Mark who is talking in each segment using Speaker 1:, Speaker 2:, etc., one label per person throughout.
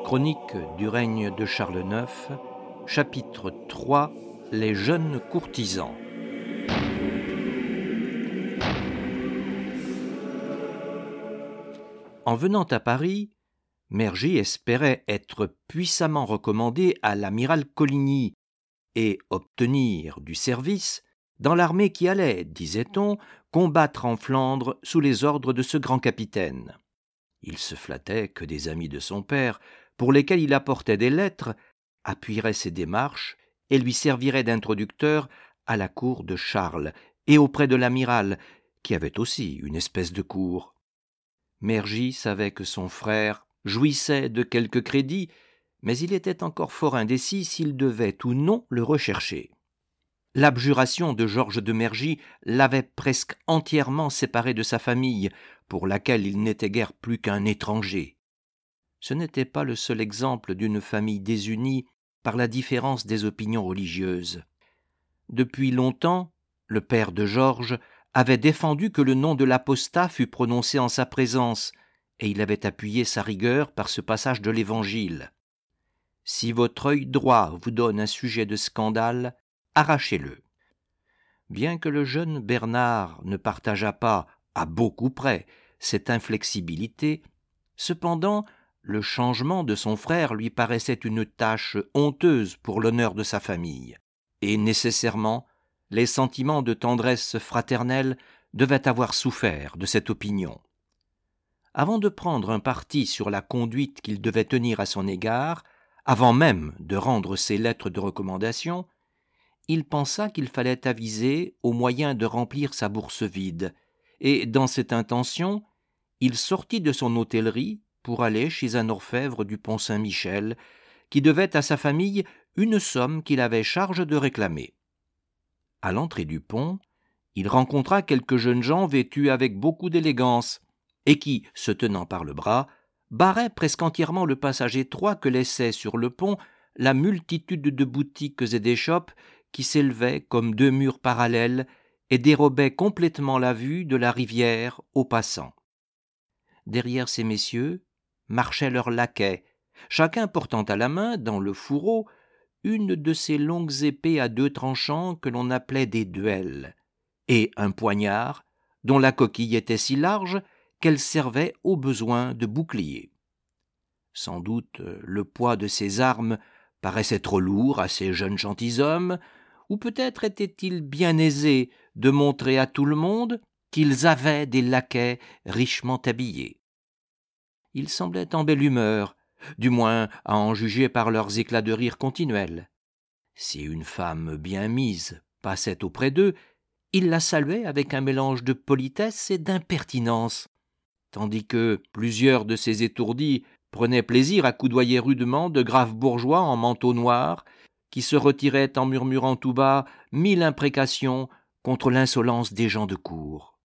Speaker 1: Chronique du règne de Charles IX, chapitre 3, les jeunes courtisans. En venant à Paris, Mergy espérait être puissamment recommandé à l'amiral Coligny et obtenir du service dans l'armée qui allait, disait-on, combattre en Flandre sous les ordres de ce grand capitaine. Il se flattait que des amis de son père, pour lesquels il apportait des lettres, appuieraient ses démarches et lui serviraient d'introducteur à la cour de Charles et auprès de l'amiral, qui avait aussi une espèce de cour. Mergy savait que son frère jouissait de quelque crédit, mais il était encore fort indécis s'il devait ou non le rechercher. L'abjuration de Georges de Mergy l'avait presque entièrement séparé de sa famille, pour laquelle il n'était guère plus qu'un étranger. Ce n'était pas le seul exemple d'une famille désunie par la différence des opinions religieuses. Depuis longtemps, le père de Georges avait défendu que le nom de l'apostat fût prononcé en sa présence, et il avait appuyé sa rigueur par ce passage de l'Évangile. « Si votre œil droit vous donne un sujet de scandale, arrachez-le. » Bien que le jeune Bernard ne partageât pas, à beaucoup près, cette inflexibilité, cependant, le changement de son frère lui paraissait une tâche honteuse pour l'honneur de sa famille, et nécessairement, les sentiments de tendresse fraternelle devaient avoir souffert de cette opinion. Avant de prendre un parti sur la conduite qu'il devait tenir à son égard, avant même de rendre ses lettres de recommandation, il pensa qu'il fallait aviser au moyen de remplir sa bourse vide, et dans cette intention, il sortit de son hôtellerie pour aller chez un orfèvre du pont Saint-Michel, qui devait à sa famille une somme qu'il avait charge de réclamer. À l'entrée du pont, il rencontra quelques jeunes gens vêtus avec beaucoup d'élégance, et qui, se tenant par le bras, barraient presque entièrement le passage étroit que laissait sur le pont la multitude de boutiques et d'échoppes qui s'élevaient comme deux murs parallèles et dérobaient complètement la vue de la rivière aux passants. Derrière ces messieurs marchaient leurs laquais, chacun portant à la main, dans le fourreau, une de ces longues épées à deux tranchants que l'on appelait des duels, et un poignard dont la coquille était si large qu'elle servait au besoin de bouclier. Sans doute le poids de ces armes paraissait trop lourd à ces jeunes gentilshommes, ou peut-être était-il bien aisé de montrer à tout le monde qu'ils avaient des laquais richement habillés. Ils semblaient en belle humeur, du moins à en juger par leurs éclats de rire continuels. Si une femme bien mise passait auprès d'eux, ils la saluaient avec un mélange de politesse et d'impertinence, tandis que plusieurs de ces étourdis prenaient plaisir à coudoyer rudement de graves bourgeois en manteau noir, qui se retiraient en murmurant tout bas 1000 imprécations contre l'insolence des gens de cour.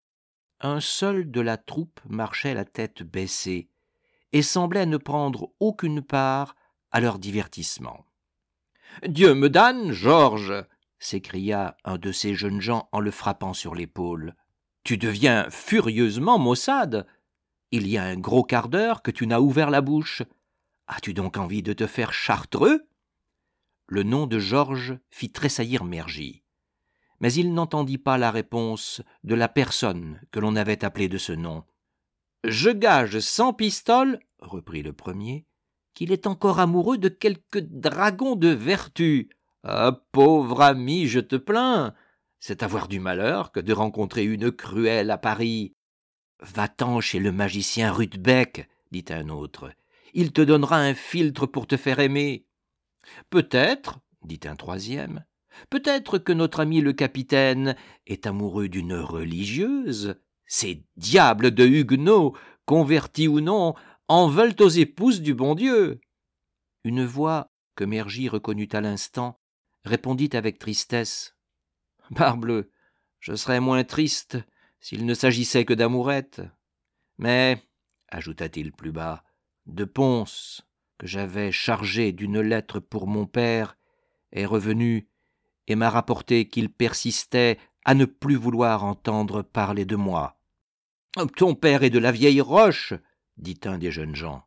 Speaker 1: Un seul de la troupe marchait la tête baissée et semblait ne prendre aucune part à leur divertissement. « Dieu me damne, Georges !» s'écria un de ces jeunes gens en le frappant sur l'épaule. « Tu deviens furieusement maussade. Il y a un gros quart d'heure que tu n'as ouvert la bouche. As-tu donc envie de te faire chartreux ?» Le nom de Georges fit tressaillir Mergy, mais il n'entendit pas la réponse de la personne que l'on avait appelée de ce nom. « Je gage 100 pistoles, reprit le premier, qu'il est encore amoureux de quelque dragon de vertu. Ah, pauvre ami, je te plains, c'est avoir du malheur que de rencontrer une cruelle à Paris. Va-t'en chez le magicien Rudebeck, dit un autre, il te donnera un philtre pour te faire aimer. Peut-être, dit un troisième, peut-être que notre ami le capitaine est amoureux d'une religieuse. Ces diables de huguenots, convertis ou non, en veulent aux épouses du bon Dieu. » Une voix que Mergy reconnut à l'instant répondit avec tristesse. « Parbleu, je serais moins triste s'il ne s'agissait que d'amourettes. Mais, ajouta-t-il plus bas, de Pons, que j'avais chargé d'une lettre pour mon père, est revenu et m'a rapporté qu'il persistait à ne plus vouloir entendre parler de moi. »« Ton père est de la vieille roche, dit un des jeunes gens.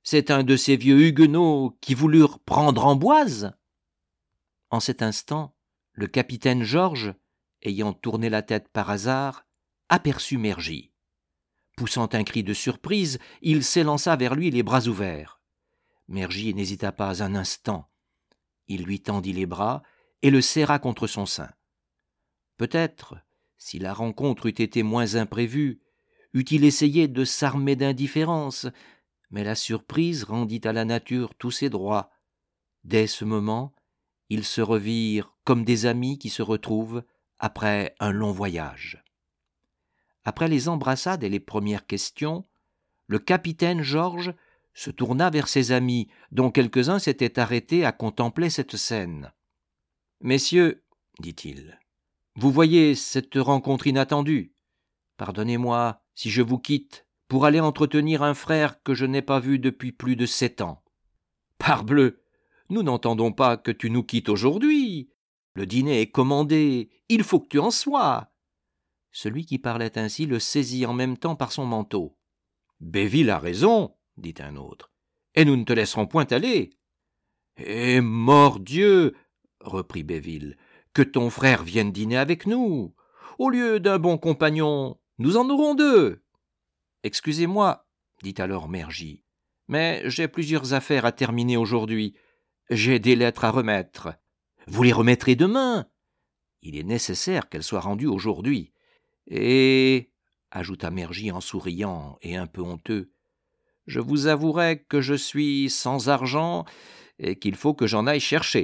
Speaker 1: C'est un de ces vieux huguenots qui voulurent prendre Amboise ?» En cet instant, le capitaine Georges, ayant tourné la tête par hasard, aperçut Mergy. Poussant un cri de surprise, il s'élança vers lui les bras ouverts. Mergy n'hésita pas un instant. Il lui tendit les bras et le serra contre son sein. Peut-être, si la rencontre eût été moins imprévue, eût-il essayé de s'armer d'indifférence, mais la surprise rendit à la nature tous ses droits. Dès ce moment, ils se revirent comme des amis qui se retrouvent après un long voyage. Après les embrassades et les premières questions, le capitaine Georges se tourna vers ses amis, dont quelques-uns s'étaient arrêtés à contempler cette scène. « Messieurs, dit-il, vous voyez cette rencontre inattendue. Pardonnez-moi si je vous quitte pour aller entretenir un frère que je n'ai pas vu depuis plus de 7 ans. Parbleu, nous n'entendons pas que tu nous quittes aujourd'hui. Le dîner est commandé, il faut que tu en sois. » Celui qui parlait ainsi le saisit en même temps par son manteau. « Béville a raison, dit un autre, et nous ne te laisserons point aller. »« Eh, mordieu, reprit Béville, que ton frère vienne dîner avec nous. Au lieu d'un bon compagnon, nous en aurons 2. »« Excusez-moi, dit alors Mergy, mais j'ai plusieurs affaires à terminer aujourd'hui. J'ai des lettres à remettre. »« Vous les remettrez demain. Il est nécessaire qu'elles soient rendues aujourd'hui. Et, ajouta Mergy en souriant et un peu honteux, je vous avouerai que je suis sans argent et qu'il faut que j'en aille chercher. »«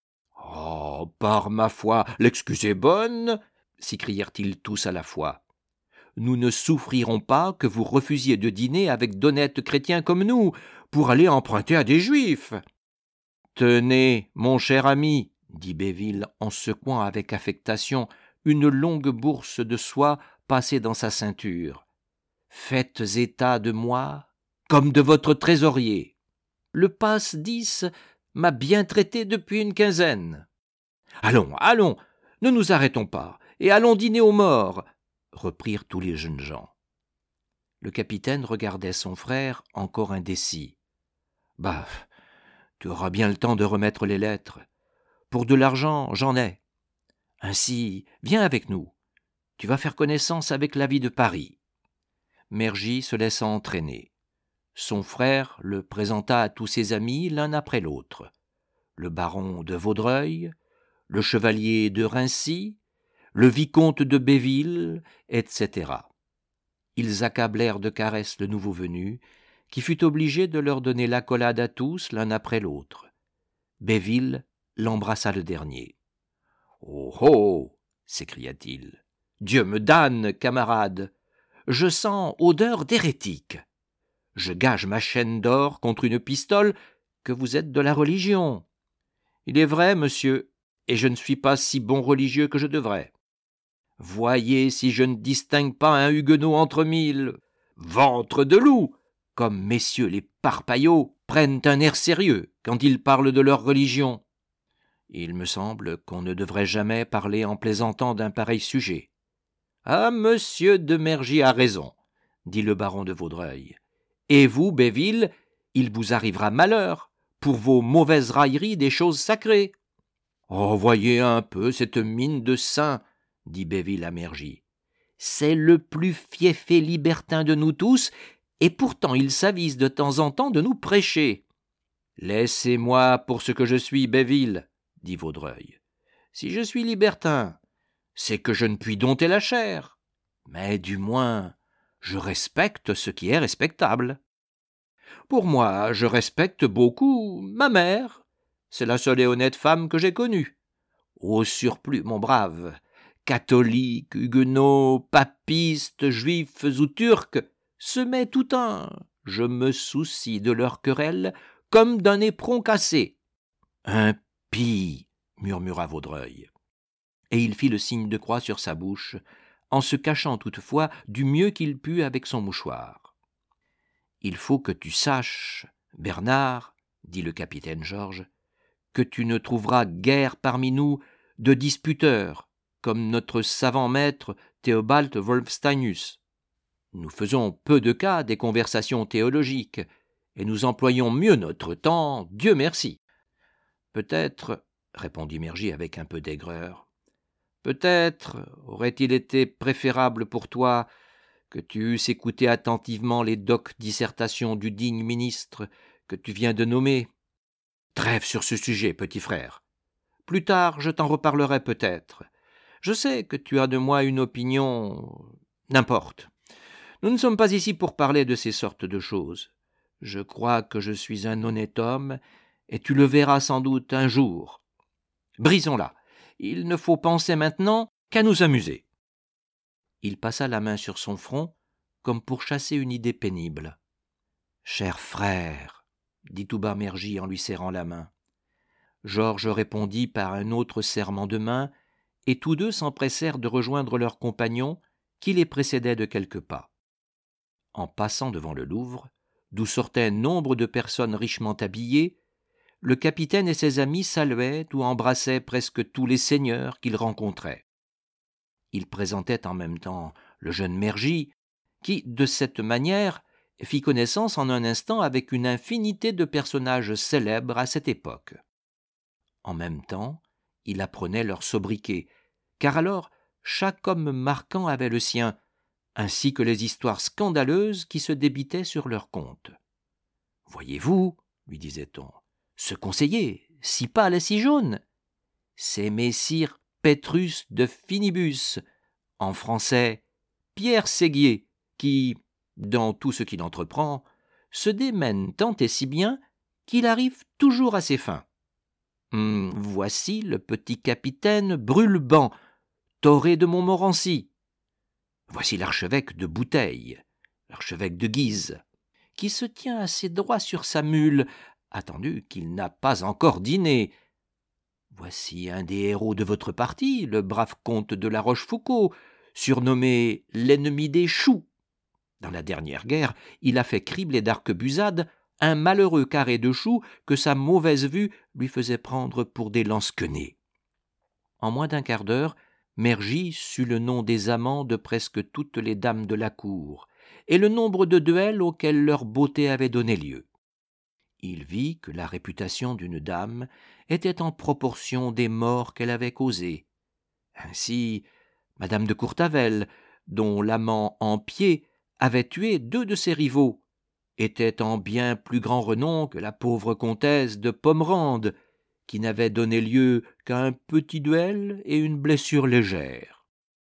Speaker 1: Oh, par ma foi, l'excuse est bonne !» s'écrièrent-ils tous à la fois. « Nous ne souffrirons pas que vous refusiez de dîner avec d'honnêtes chrétiens comme nous, pour aller emprunter à des juifs. »« Tenez, mon cher ami, dit Béville en secouant avec affectation une longue bourse de soie passée dans sa ceinture. « Faites état de moi comme de votre trésorier. Le passe-10 m'a bien traité depuis une quinzaine. »« Allons, allons, ne nous arrêtons pas, et allons dîner aux morts, » reprirent tous les jeunes gens. Le capitaine regardait son frère encore indécis. « Bah, tu auras bien le temps de remettre les lettres. Pour de l'argent, j'en ai. Ainsi, viens avec nous. Tu vas faire connaissance avec la vie de Paris. » Mergy se laissa entraîner. Son frère le présenta à tous ses amis l'un après l'autre. Le baron de Vaudreuil, le chevalier de Rincy, le vicomte de Béville, etc. Ils accablèrent de caresses le nouveau venu, qui fut obligé de leur donner l'accolade à tous l'un après l'autre. Béville l'embrassa le dernier. « Oh, oh !» s'écria-t-il. « Dieu me damne, camarade, je sens odeur d'hérétique. Je gage ma chaîne d'or contre une pistole que vous êtes de la religion. Il est vrai, monsieur, et je ne suis pas si bon religieux que je devrais. Voyez si je ne distingue pas un huguenot entre 1000. Ventre de loup, comme messieurs les parpaillots prennent un air sérieux quand ils parlent de leur religion. Il me semble qu'on ne devrait jamais parler en plaisantant d'un pareil sujet. »« Ah, monsieur de Mergy a raison, » dit le baron de Vaudreuil. « Et vous, Béville, il vous arrivera malheur pour vos mauvaises railleries des choses sacrées. »« Oh, voyez un peu cette mine de saint, » dit Béville à Mergy. « C'est le plus fieffé libertin de nous tous, et pourtant il s'avise de temps en temps de nous prêcher. »« Laissez-moi pour ce que je suis, Béville, » dit Vaudreuil. « Si je suis libertin, c'est que je ne puis dompter la chair, mais du moins je respecte ce qui est respectable. Pour moi, je respecte beaucoup ma mère, c'est la seule et honnête femme que j'ai connue. Au surplus, mon brave, catholiques, huguenots, papistes, juifs ou turcs, se met tout un, je me soucie de leurs querelles comme d'un éperon cassé. »« Impie, murmura Vaudreuil. Et il fit le signe de croix sur sa bouche, en se cachant toutefois du mieux qu'il put avec son mouchoir. « Il faut que tu saches, Bernard, dit le capitaine Georges, que tu ne trouveras guère parmi nous de disputeurs, comme notre savant maître Théobald Wolfsteinus. Nous faisons peu de cas des conversations théologiques, et nous employons mieux notre temps, Dieu merci. Peut-être, répondit Mergy avec un peu d'aigreur, peut-être aurait-il été préférable pour toi que tu eusses écouté attentivement les dissertations du digne ministre que tu viens de nommer. Trêve sur ce sujet, petit frère. Plus tard, je t'en reparlerai peut-être. Je sais que tu as de moi une opinion... N'importe. Nous ne sommes pas ici pour parler de ces sortes de choses. Je crois que je suis un honnête homme, et tu le verras sans doute un jour. Brisons-la. Il ne faut penser maintenant qu'à nous amuser. Il passa la main sur son front, comme pour chasser une idée pénible. « Cher frère, » dit tout bas Mergy en lui serrant la main. Georges répondit par un autre serrement de main, et tous deux s'empressèrent de rejoindre leurs compagnons, qui les précédaient de quelques pas. En passant devant le Louvre, d'où sortaient nombre de personnes richement habillées, le capitaine et ses amis saluaient ou embrassaient presque tous les seigneurs qu'ils rencontraient. Ils présentaient en même temps le jeune Mergy, qui, de cette manière, fit connaissance en un instant avec une infinité de personnages célèbres à cette époque. En même temps, il apprenait leur sobriquet, car alors chaque homme marquant avait le sien, ainsi que les histoires scandaleuses qui se débitaient sur leur compte. « Voyez-vous, lui disait-on, ce conseiller, si pâle et si jaune, c'est messire Pétrus de Finibus, en français Pierre Séguier, qui, dans tout ce qu'il entreprend, se démène tant et si bien qu'il arrive toujours à ses fins. Voici le petit capitaine Brûle-Banc, Thoré de Montmorency. Voici l'archevêque de Bouteille, l'archevêque de Guise, qui se tient assez droit sur sa mule, attendu qu'il n'a pas encore dîné. Voici un des héros de votre parti, le brave comte de la Rochefoucauld, surnommé l'ennemi des choux. Dans la dernière guerre, il a fait cribler d'arquebusade un malheureux carré de choux que sa mauvaise vue lui faisait prendre pour des lance-quenets. En moins d'un quart d'heure, Mergy sut le nom des amants de presque toutes les dames de la cour, et le nombre de duels auxquels leur beauté avait donné lieu. Il vit que la réputation d'une dame était en proportion des morts qu'elle avait causés. Ainsi, madame de Courtavel, dont l'amant en pied avait tué 2 de ses rivaux, était en bien plus grand renom que la pauvre comtesse de Pomerande, qui n'avait donné lieu qu'à un petit duel et une blessure légère.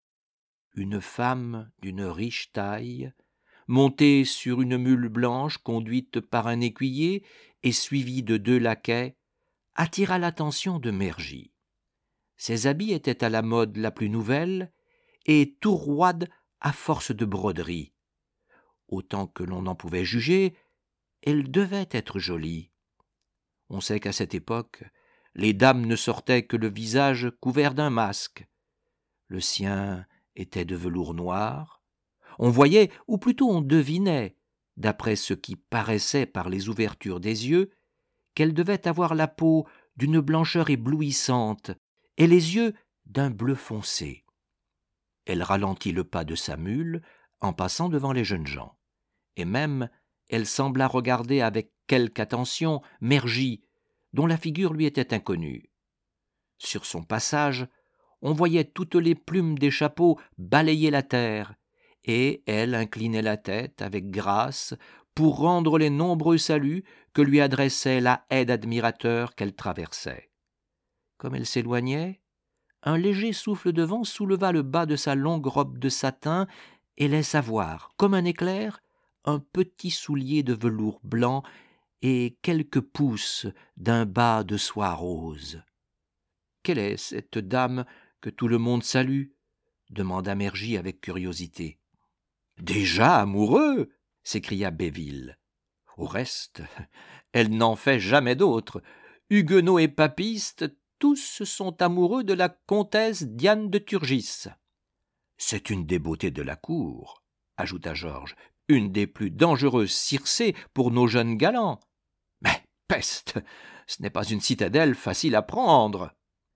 Speaker 1: Une femme d'une riche taille, montée sur une mule blanche conduite par un écuyer et suivie de 2 laquais, attira l'attention de Mergy. Ses habits étaient à la mode la plus nouvelle et tout roides à force de broderie. Autant que l'on en pouvait juger, elle devait être jolie. On sait qu'à cette époque, les dames ne sortaient que le visage couvert d'un masque. Le sien était de velours noir. On voyait, ou plutôt on devinait, d'après ce qui paraissait par les ouvertures des yeux, qu'elle devait avoir la peau d'une blancheur éblouissante et les yeux d'un bleu foncé. Elle ralentit le pas de sa mule en passant devant les jeunes gens, et même elle sembla regarder avec quelque attention Mergy, dont la figure lui était inconnue. Sur son passage, on voyait toutes les plumes des chapeaux balayer la terre, et elle inclinait la tête avec grâce pour rendre les nombreux saluts que lui adressait la haie d'admirateurs qu'elle traversait. Comme elle s'éloignait, un léger souffle de vent souleva le bas de sa longue robe de satin et laissa voir, comme un éclair, un petit soulier de velours blanc et quelques pouces d'un bas de soie rose. « Quelle est cette dame que tout le monde salue ?» demanda Mergy avec curiosité. « Déjà amoureux !» s'écria Béville. « Au reste, elle n'en fait jamais d'autres. Huguenots et papistes, tous sont amoureux de la comtesse Diane de Turgis. »« C'est une des beautés de la cour, » ajouta Georges, « une des plus dangereuses Circé pour nos jeunes galants. Mais, peste, ce n'est pas une citadelle facile à prendre. »«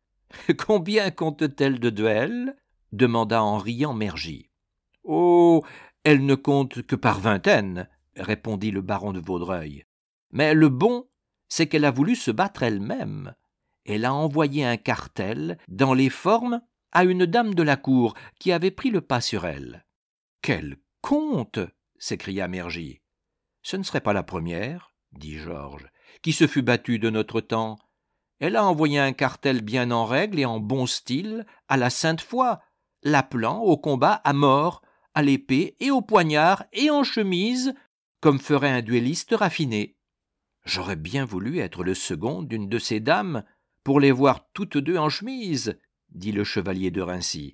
Speaker 1: Combien compte-t-elle de duels ?» demanda en riant Mergy. « Oh, elle ne compte que par vingtaines, » répondit le baron de Vaudreuil. Mais le bon, c'est qu'elle a voulu se battre elle-même. Elle a envoyé un cartel dans les formes à une dame de la cour qui avait pris le pas sur elle. « Quel conte !» s'écria Mergy. « Ce ne serait pas la première, » dit Georges, « qui se fût battue de notre temps. Elle a envoyé un cartel bien en règle et en bon style à la Sainte-Foy, l'appelant au combat à mort, à l'épée et au poignard et en chemise, comme ferait un duelliste raffiné. J'aurais bien voulu être le second d'une de ces dames pour les voir toutes deux en chemise, dit le chevalier de Rincy.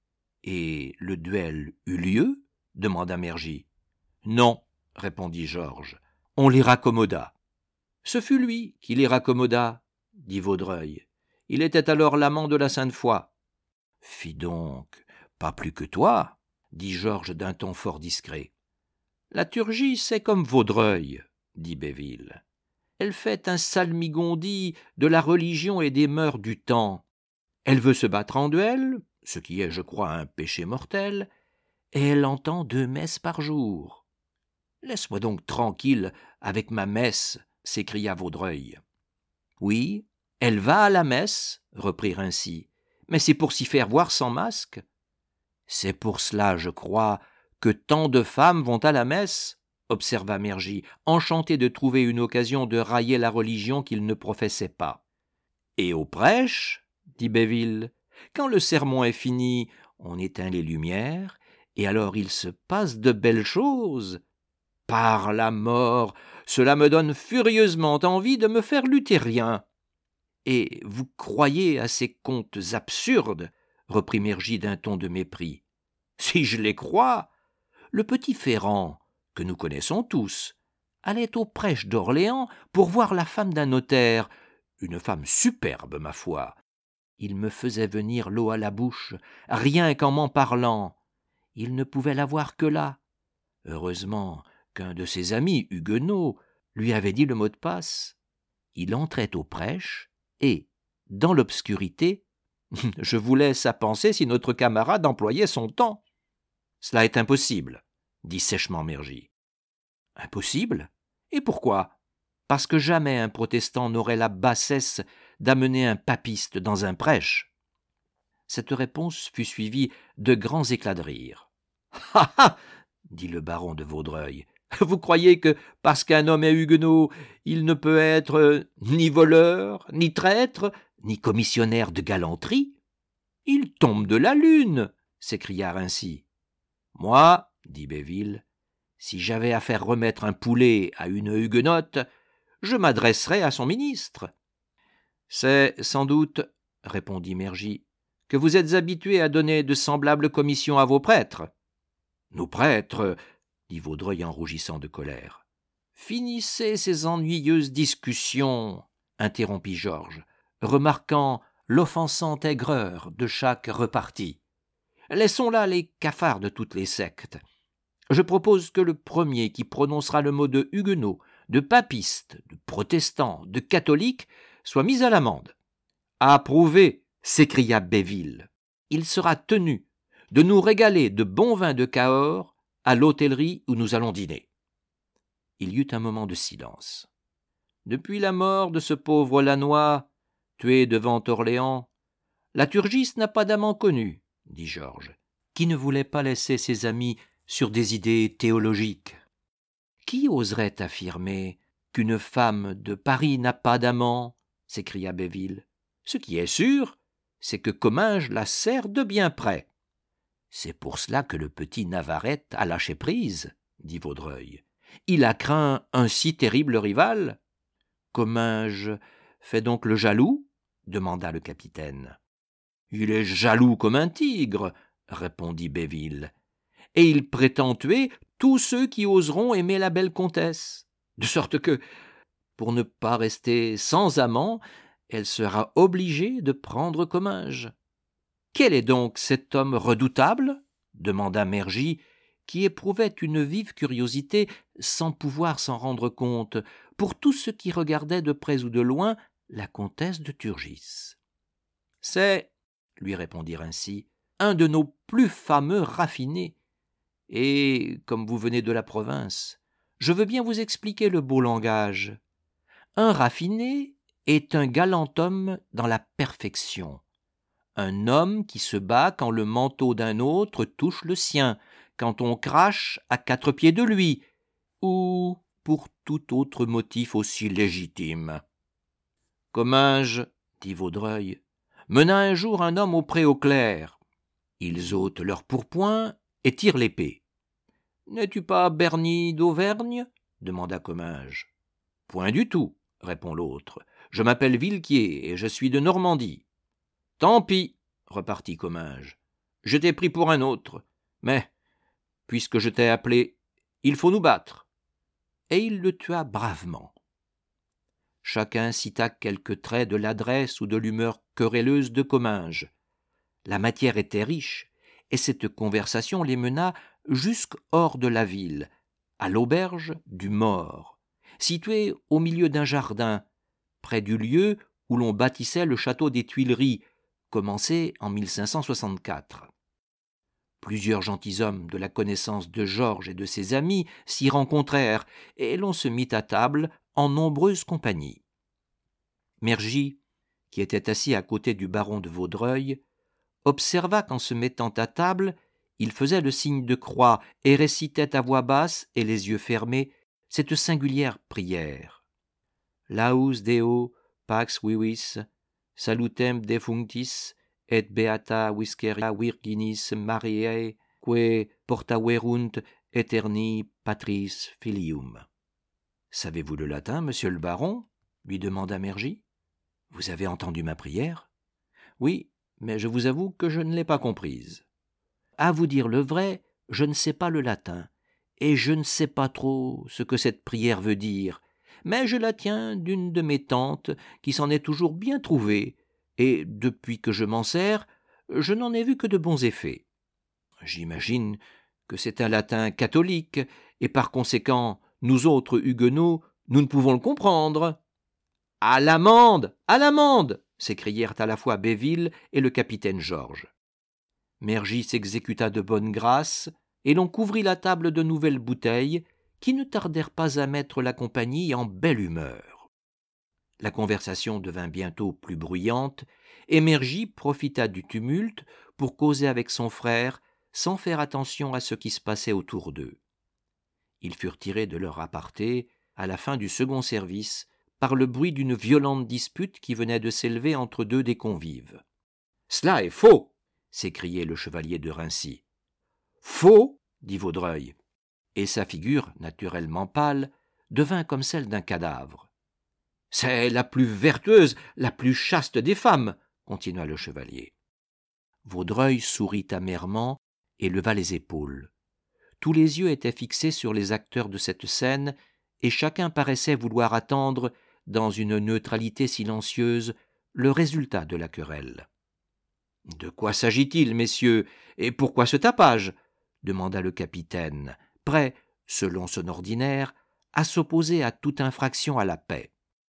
Speaker 1: Et le duel eut lieu demanda Mergy. Non, répondit Georges, on les raccommoda. Ce fut lui qui les raccommoda, dit Vaudreuil. Il était alors l'amant de la Sainte-Foy. Fi donc, pas plus que toi, dit Georges d'un ton fort discret. La Turgis est comme Vaudreuil, dit Béville. Elle fait un salmigondis de la religion et des mœurs du temps. Elle veut se battre en duel, ce qui est, je crois, un péché mortel, et elle entend 2 messes par jour. Laisse-moi donc tranquille avec ma messe, s'écria Vaudreuil. Oui, elle va à la messe, reprit Rincy, mais c'est pour s'y faire voir sans masque. C'est pour cela, je crois, que tant de femmes vont à la messe, observa Mergy, enchanté de trouver une occasion de railler la religion qu'il ne professait pas. Et au prêche, dit Béville, quand le sermon est fini, on éteint les lumières, et alors il se passe de belles choses. Par la mort, cela me donne furieusement envie de me faire luthérien. Et vous croyez à ces contes absurdes, reprit Mergy d'un ton de mépris. Si je les crois, le petit Ferrand, que nous connaissons tous, allait au prêche d'Orléans pour voir la femme d'un notaire, une femme superbe, ma foi. Il me faisait venir l'eau à la bouche, rien qu'en m'en parlant. Il ne pouvait la voir que là. Heureusement qu'un de ses amis huguenots lui avait dit le mot de passe. Il entrait au prêche, et, dans l'obscurité, je vous laisse à penser si notre camarade employait son temps. Cela est impossible, dit sèchement Mergy. Impossible ? Et pourquoi ? Parce que jamais un protestant n'aurait la bassesse d'amener un papiste dans un prêche. Cette réponse fut suivie de grands éclats de rire. « Ah ah !» dit le baron de Vaudreuil. « Vous croyez que, parce qu'un homme est huguenot, il ne peut être ni voleur, ni traître, ni commissionnaire de galanterie ? Il tombe de la lune !» s'écria Rincy. « Moi, dit Béville, si j'avais à faire remettre un poulet à une huguenote, je m'adresserais à son ministre. »« C'est sans doute, répondit Mergy, que vous êtes habitué à donner de semblables commissions à vos prêtres. »« Nos prêtres, dit Vaudreuil en rougissant de colère. Finissez ces ennuyeuses discussions, interrompit Georges, remarquant l'offensante aigreur de chaque repartie. Laissons là les cafards de toutes les sectes. Je propose que le premier qui prononcera le mot de huguenot, de papiste, de protestant, de catholique, soit mis à l'amende. Approuvé, s'écria Béville. Il sera tenu de nous régaler de bon vin de Cahors à l'hôtellerie où nous allons dîner. Il y eut un moment de silence. Depuis la mort de ce pauvre Lannoy, tué devant Orléans, la Turgis n'a pas d'amant connu, dit Georges, qui ne voulait pas laisser ses amis sur des idées théologiques. Qui oserait affirmer qu'une femme de Paris n'a pas d'amant ? S'écria Béville. Ce qui est sûr, c'est que Comminges la serre de bien près. C'est pour cela que le petit Navarette a lâché prise, dit Vaudreuil. Il a craint un si terrible rival. Comminges fait donc le jaloux ? Demanda le capitaine. Il est jaloux comme un tigre, répondit Béville, et il prétend tuer tous ceux qui oseront aimer la belle comtesse, de sorte que, pour ne pas rester sans amant, elle sera obligée de prendre Comminges. Quel est donc cet homme redoutable ? Demanda Mergy, qui éprouvait une vive curiosité, sans pouvoir s'en rendre compte, pour tout ce qui regardait de près ou de loin la comtesse de Turgis. C'est, lui répondit Rincy, un de nos plus fameux raffinés. Et, comme vous venez de la province, je veux bien vous expliquer le beau langage Un raffiné est un galant homme dans la perfection. Un homme qui se bat quand le manteau d'un autre touche le sien, quand on crache à 4 pieds de lui, ou pour tout autre motif aussi légitime. Comminges, dit Vaudreuil, mena un jour un homme au pré au clair. Ils ôtent leur pourpoint et tirent l'épée. « N'es-tu pas Bernie d'Auvergne » demanda Comminges. « Point du tout, » répond l'autre. « Je m'appelle Villequier et je suis de Normandie. »« Tant pis, » repartit Comminges. « Je t'ai pris pour un autre. Mais, puisque je t'ai appelé, il faut nous battre. » Et il le tua bravement. Chacun cita quelques traits de l'adresse ou de l'humeur querelleuse de Comminges. La matière était riche, et cette conversation les mena jusqu'hors de la ville, à l'auberge du Mort, située au milieu d'un jardin, près du lieu où l'on bâtissait le château des Tuileries, commencé en 1564. Plusieurs gentilshommes de la connaissance de Georges et de ses amis s'y rencontrèrent, et l'on se mit à table en nombreuse compagnie. Mergy, qui était assis à côté du baron de Vaudreuil, observa qu'en se mettant à table, il faisait le signe de croix et récitait à voix basse et les yeux fermés cette singulière prière. Laus Deo pax vivis, salutem defunctis, et beata visceria Virginis Mariae, que portaverunt aeterni Patris Filium. Savez-vous le latin, monsieur le baron ? Lui demanda Mergy. Vous avez entendu ma prière ? Oui, mais je vous avoue que je ne l'ai pas comprise. À vous dire le vrai, je ne sais pas le latin, et je ne sais pas trop ce que cette prière veut dire, mais je la tiens d'une de mes tantes qui s'en est toujours bien trouvée, et depuis que je m'en sers, je n'en ai vu que de bons effets. J'imagine que c'est un latin catholique, et par conséquent, nous autres huguenots, nous ne pouvons le comprendre. « À l'amende ! À l'amende !» s'écrièrent à la fois Béville et le capitaine Georges. Mergy s'exécuta de bonne grâce, et l'on couvrit la table de nouvelles bouteilles, qui ne tardèrent pas à mettre la compagnie en belle humeur. La conversation devint bientôt plus bruyante, et Mergy profita du tumulte pour causer avec son frère, sans faire attention à ce qui se passait autour d'eux. Ils furent tirés de leur aparté, à la fin du second service, par le bruit d'une violente dispute qui venait de s'élever entre deux des convives. « Cela est faux !» s'écriait le chevalier de Rincy. « Faux !» dit Vaudreuil, et sa figure, naturellement pâle, devint comme celle d'un cadavre. « C'est la plus vertueuse, la plus chaste des femmes !» continua le chevalier. Vaudreuil sourit amèrement et leva les épaules. Tous les yeux étaient fixés sur les acteurs de cette scène, et chacun paraissait vouloir attendre, dans une neutralité silencieuse, le résultat de la querelle. « De quoi s'agit-il, messieurs, et pourquoi ce tapage ?» demanda le capitaine, prêt, selon son ordinaire, à s'opposer à toute infraction à la paix.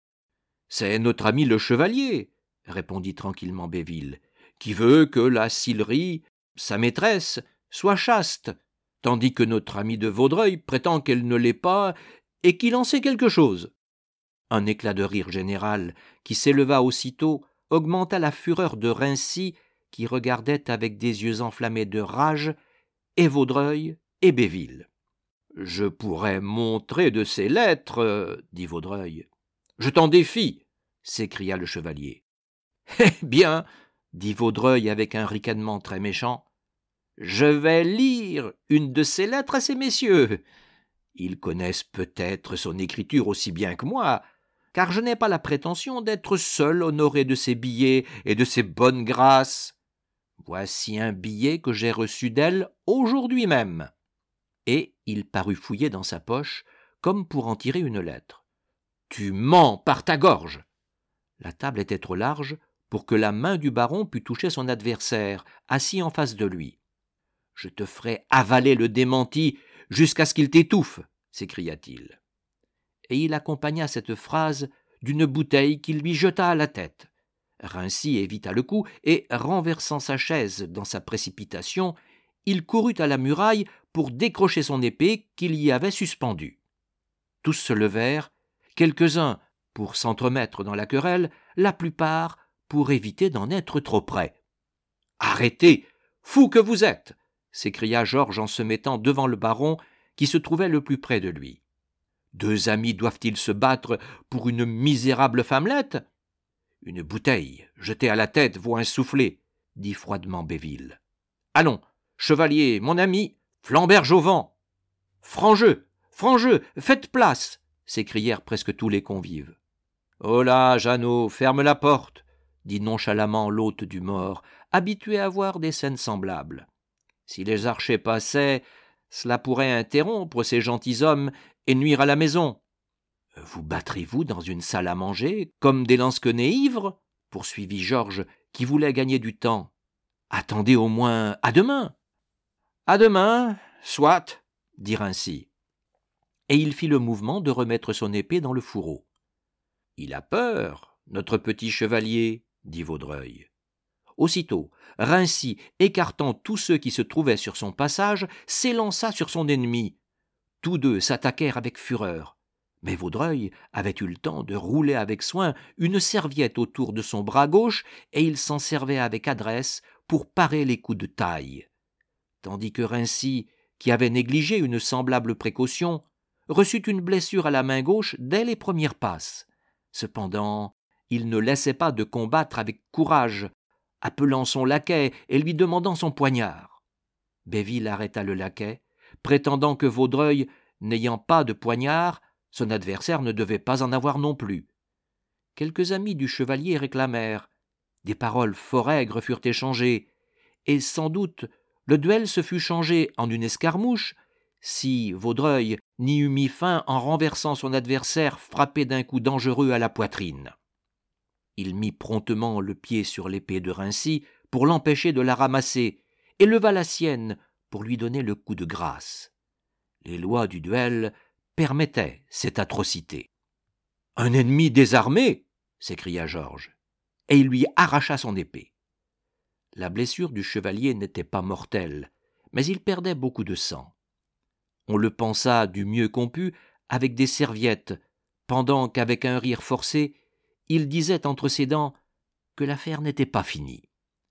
Speaker 1: « C'est notre ami le chevalier, » répondit tranquillement Béville, « qui veut que la Sillery, sa maîtresse, soit chaste, tandis que notre ami de Vaudreuil prétend qu'elle ne l'est pas et qu'il en sait quelque chose. » Un éclat de rire général, qui s'éleva aussitôt, augmenta la fureur de Rincy, qui regardait avec des yeux enflammés de rage, et Vaudreuil et Béville. « Je pourrais montrer de ces lettres, dit Vaudreuil. « Je t'en défie, s'écria le chevalier. « Eh bien, dit Vaudreuil avec un ricanement très méchant, je vais lire une de ces lettres à ces messieurs. Ils connaissent peut-être son écriture aussi bien que moi, car je n'ai pas la prétention d'être seul honoré de ses billets et de ses bonnes grâces. Voici un billet que j'ai reçu d'elle aujourd'hui même. » Et il parut fouiller dans sa poche, comme pour en tirer une lettre. « Tu mens par ta gorge !» La table était trop large pour que la main du baron pût toucher son adversaire, assis en face de lui. « Je te ferai avaler le démenti jusqu'à ce qu'il t'étouffe !» s'écria-t-il. Et il accompagna cette phrase d'une bouteille qu'il lui jeta à la tête. Rincy évita le coup et, renversant sa chaise dans sa précipitation, il courut à la muraille pour décrocher son épée qu'il y avait suspendue. Tous se levèrent, quelques-uns, pour s'entremettre dans la querelle, la plupart pour éviter d'en être trop près. « Arrêtez, fou que vous êtes !» s'écria Georges en se mettant devant le baron qui se trouvait le plus près de lui. « Deux amis doivent-ils se battre pour une misérable femmelette ? Une bouteille jetée à la tête vaut un soufflet, dit froidement Béville. Allons, chevalier, mon ami, flamberge au vent. Frangeux, frangeux, faites place, s'écrièrent presque tous les convives. Oh là, Jeannot, ferme la porte, dit nonchalamment l'hôte du mort, habitué à voir des scènes semblables. Si les archers passaient, cela pourrait interrompre ces gentilshommes et nuire à la maison. Vous battrez-vous dans une salle à manger, comme des lansquenets ivres poursuivit Georges, qui voulait gagner du temps. Attendez au moins à demain. À demain, soit, dit Rincy. Et il fit le mouvement de remettre son épée dans le fourreau. Il a peur, notre petit chevalier, dit Vaudreuil. Aussitôt, Rincy, écartant tous ceux qui se trouvaient sur son passage, s'élança sur son ennemi. Tous deux s'attaquèrent avec fureur. Mais Vaudreuil avait eu le temps de rouler avec soin une serviette autour de son bras gauche et il s'en servait avec adresse pour parer les coups de taille. Tandis que Rincy, qui avait négligé une semblable précaution, reçut une blessure à la main gauche dès les premières passes. Cependant, il ne laissait pas de combattre avec courage, appelant son laquais et lui demandant son poignard. Béville arrêta le laquais, prétendant que Vaudreuil, n'ayant pas de poignard, son adversaire ne devait pas en avoir non plus. Quelques amis du chevalier réclamèrent. Des paroles fort aigres furent échangées, et sans doute le duel se fut changé en une escarmouche si Vaudreuil n'y eût mis fin en renversant son adversaire frappé d'un coup dangereux à la poitrine. Il mit promptement le pied sur l'épée de Rincy pour l'empêcher de la ramasser, et leva la sienne pour lui donner le coup de grâce. Les lois du duel permettait cette atrocité. « Un ennemi désarmé !» s'écria Georges, et il lui arracha son épée. La blessure du chevalier n'était pas mortelle, mais il perdait beaucoup de sang. On le pansa du mieux qu'on put avec des serviettes, pendant qu'avec un rire forcé, il disait entre ses dents que l'affaire n'était pas finie.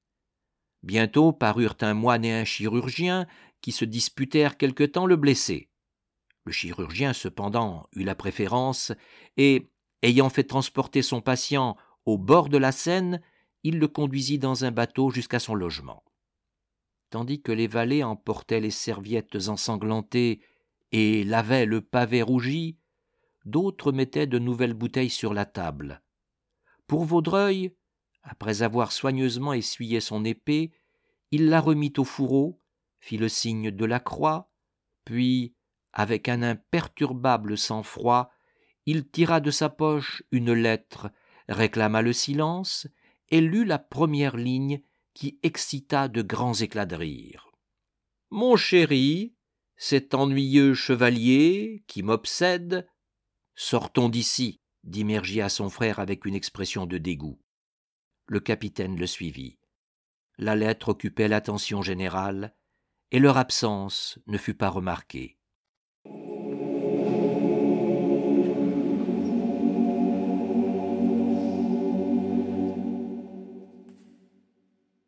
Speaker 1: Bientôt parurent un moine et un chirurgien qui se disputèrent quelque temps le blessé. Le chirurgien, cependant, eut la préférence, et, ayant fait transporter son patient au bord de la Seine, il le conduisit dans un bateau jusqu'à son logement. Tandis que les valets emportaient les serviettes ensanglantées et lavaient le pavé rougi, d'autres mettaient de nouvelles bouteilles sur la table. Pour Vaudreuil, après avoir soigneusement essuyé son épée, il la remit au fourreau, fit le signe de la croix, puis, avec un imperturbable sang-froid, il tira de sa poche une lettre, réclama le silence et lut la première ligne qui excita de grands éclats de rire. « Mon chéri, cet ennuyeux chevalier qui m'obsède. »« Sortons d'ici, » dit Mergy à son frère avec une expression de dégoût. Le capitaine le suivit. La lettre occupait l'attention générale, et leur absence ne fut pas remarquée.